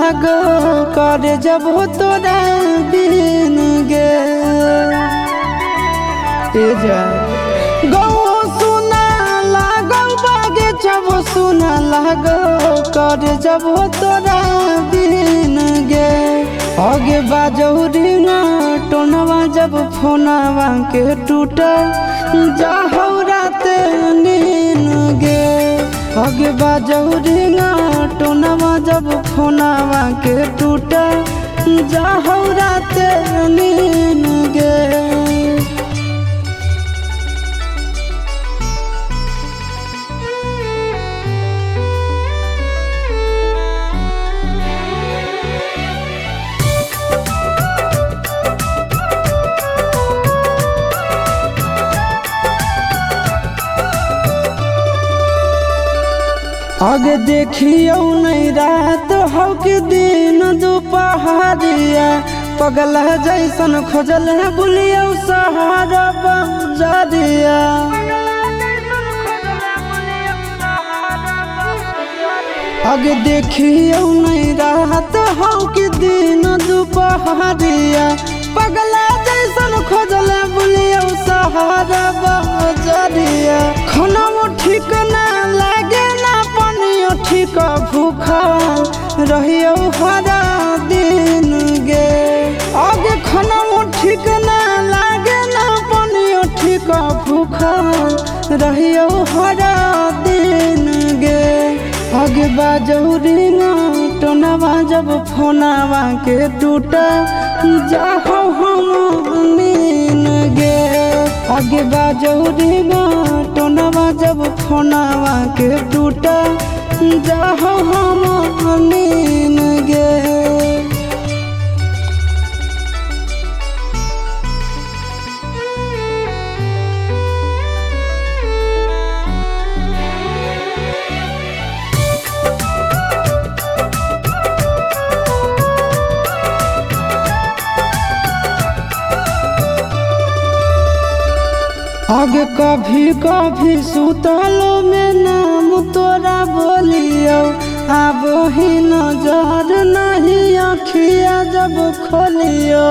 लागो करे जब हो तोरा बिन गे गौ सुना लागो बागे जब सुना लागो करे जब हो तोरा बिन गे आगे बाजो रिंगा टोनवा जब फोनवा के टूटा जाहो रात नीन गे आगे बाजो रिंगा टोनवा जब फोनवा के टूटा जाहो रात नीन गे आगे देखियो नहीं रात हो के दिन दोपहरिया पगल जैसन खोजल है बुलियो सहारा बजारिया आगे देखियो नहीं रात हो के दिन दोपहरिया पगल जैसन खोजल है बुलियो सहारा बजारिया खाना ठीक ना लागे ठीक भूखा रहियो हरा दिन गे आगे खाना ठीक ना लागे ना पानियो ठीक भूखा रहियो हरा दिन गे आगे बाजो रिंगा टोनवा जब फोनवा के टूटा जाहो हम नीन गे आगे बाजो रिंगा टोनवा जब फोनवा के टूटा जाहो हम नीन गे आगे कभी कभी सुतलो में नाम तोरा बोलियो अब ही नजर नहीं अखिया जब खोलियो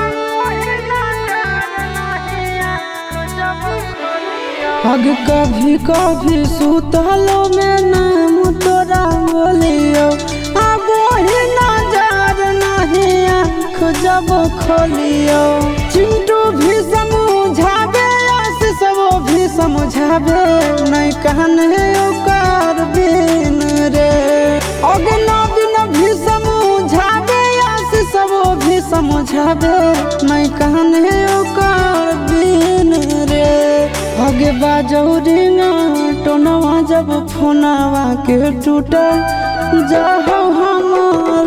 आगे कभी कभी सुतलो में नाम तोरा बोलियो अब ही नजर नहीं आँख जब खोलियो चिंटू भी समझावे भी समझावे नहीं कहने ओकर बिन रे अगना बिन भी समझावे आशीष वो भी समझावे नहीं कहने ओकर बिन रे आगे बाजो रिंगा टोनवा जब फोनवा के टूटा जाहो हम